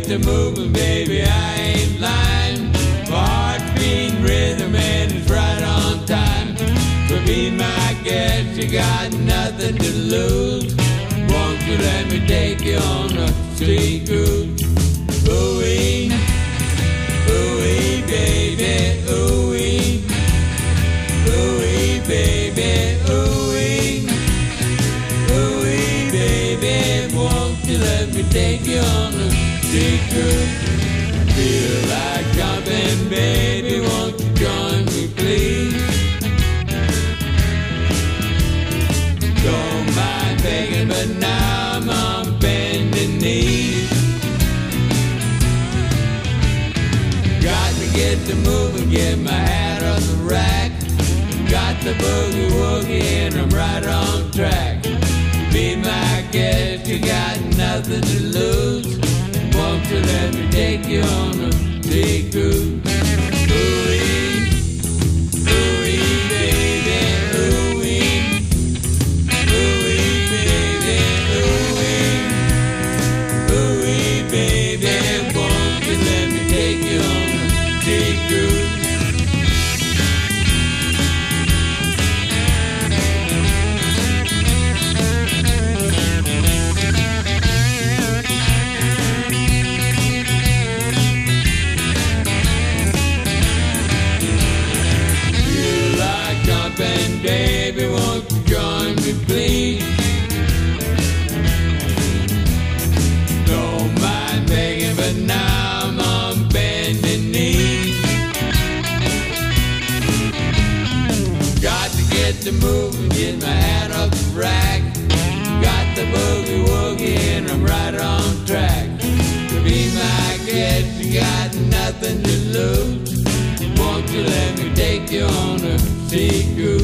to moving, baby, I ain't lying. My heart's beating rhythm and it's right on time. So be my guest, you got nothing to lose. Won't you let me take you on a street cruise? Ooh-wee, ooh-wee, baby, ooh-wee. Ooh-wee, baby, ooh-wee. Ooh-wee, baby, won't you let me take you on a street cruise? Feel like jumping, baby, won't you join me, please? Don't mind begging, but now I'm on bending knees. Got to get to moving, get my hat off the rack. Got the boogie woogie and I'm right on track. Be my guest, you got nothing to lose. Won't you let me take you on a sea cruise? Ooh-wee, ooh-wee, baby, ooh-wee. Ooh-wee, baby, ooh-wee. Ooh-wee, baby, won't you let me take you on a sea cruise? And baby, won't you join me, please? Don't mind begging, but now I'm on bending knees. Got to get to moving, get my hat off the rack. Got the boogie woogie and I'm right on track. To be my guest, you got nothing to lose. Won't you let me take you on a sea cruise?